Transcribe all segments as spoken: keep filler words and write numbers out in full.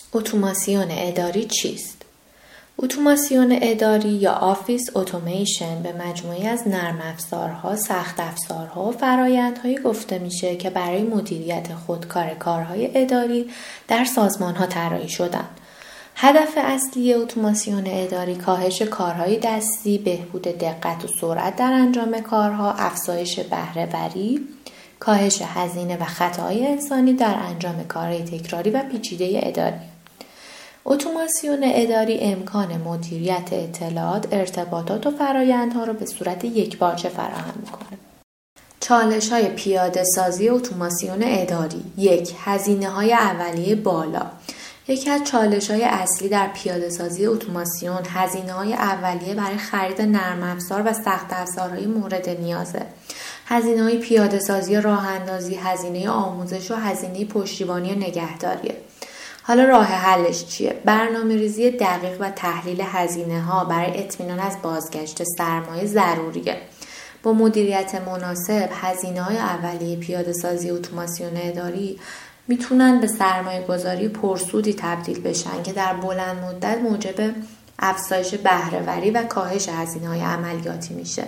اتوماسیون اداری چیست؟ اتوماسیون اداری یا آفیس اتوماسیون به مجموعی از نرم افزارها، سخت افزارها و فرآیندهایی گفته میشه که برای مدیریت خودکار کارهای اداری در سازمانها طراحی شدن. هدف اصلی اتوماسیون اداری کاهش کارهای دستی، بهبود دقت و سرعت در انجام کارها، افزایش بهره‌وری، کاهش هزینه و خطاهای انسانی در انجام کارهای تکراری و پیچیده اداری. اتوماسیون اداری امکان مدیریت اطلاعات، ارتباطات و فرآیندها را به صورت یکپارچه فراهم می‌کند. چالش‌های پیاده‌سازی اتوماسیون اداری: یک، هزینه‌های اولیه بالا. یکی از چالش‌های اصلی در پیاده‌سازی اتوماسیون هزینه‌های اولیه برای خرید نرم افزار و سخت افزارهای مورد نیازه. هزینه‌های پیاده‌سازی راه‌اندازی، هزینه آموزش و هزینه پشتیبانی و نگهداریه. حالا راه حلش چیه؟ برنامه‌ریزی دقیق و تحلیل هزینه‌ها برای اطمینان از بازگشت سرمایه ضروریه. با مدیریت مناسب، هزینه‌های اولیه پیاده‌سازی اتوماسیون اداری میتونن به سرمایه گذاری پرسودی تبدیل بشن که در بلند مدت موجب افزایش بهره‌وری و کاهش هزینه‌های عملیاتی میشه.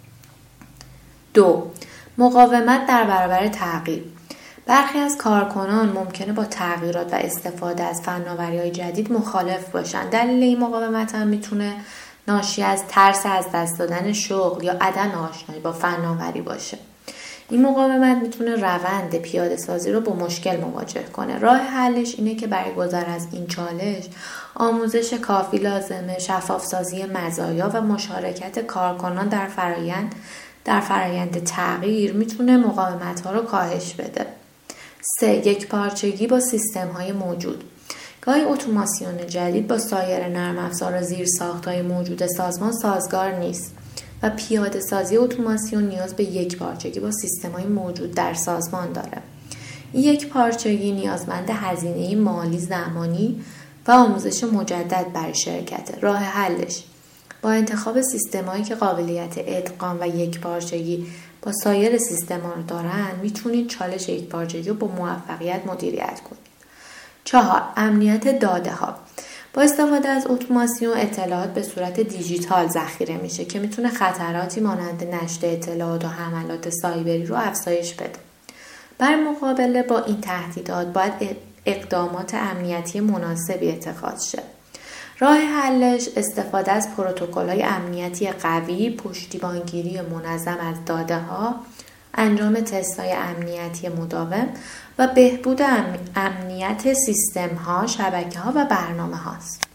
دو، مقاومت در برابر تغییر. برخی از کارکنان ممکنه با تغییرات و استفاده از فناوری‌های جدید مخالف باشن. دلیل این مقاومت هم میتونه ناشی از ترس از دست دادن شغل یا عدم آشنایی با فناوری باشه. این مقاومت میتونه روند پیاده سازی رو با مشکل مواجه کنه. راه حلش اینه که برای گذر از این چالش آموزش کافی لازمه، شفاف سازی مزایا و مشارکت کارکنان در فرایند در فرایند تغییر میتونه مقاومت ها رو کاهش بده. سه، یک پارچگی با سیستم های موجود. گاهی اتوماسیون جدید با سایر نرم افزار و زیرساخت‌های موجود سازمان سازگار نیست و پیاده سازی اتوماسیون نیاز به یک پارچگی با سیستم‌های موجود در سازمان داره. این یک پارچگی نیازمند هزینه مالی، زمانی و آموزش مجدد برای شرکت. راه حلش با انتخاب سیستم‌هایی که قابلیت ادغام و یک پارچگی با سایر سیستم‌ها رو دارن، میتونید چالش یک پارچگی رو با موفقیت مدیریت کنید. چهار، امنیت داده‌ها. با استفاده از اتوماسیون اطلاعات به صورت دیجیتال ذخیره میشه که میتونه خطراتی مانند نشت اطلاعات و حملات سایبری رو افزایش بده. برای مقابله با این تهدیدات باید اقدامات امنیتی مناسبی اتخاذ شه. راه حلش استفاده از پروتکل‌های امنیتی قوی، پشتیبانگیری منظم از داده‌ها، انجام تست‌های امنیتی مداوم و بهبود امنیت سیستم‌ها، شبکه‌ها و برنامه‌هاست.